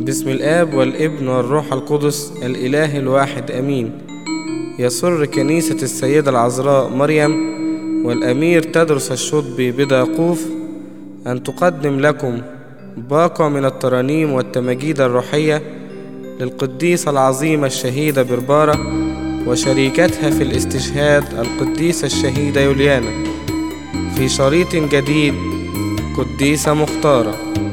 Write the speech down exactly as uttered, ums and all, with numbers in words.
باسم الآب والابن والروح القدس الإله الواحد أمين. يسر كنيسة السيدة العذراء مريم والأمير تدرس الشطبي بداقوف أن تقدم لكم باقة من الترانيم والتماجيد الروحية للقديسة العظيمة الشهيدة بربارة وشريكتها في الاستشهاد القديسة الشهيدة يوليانا في شريط جديد قديسة مختارة.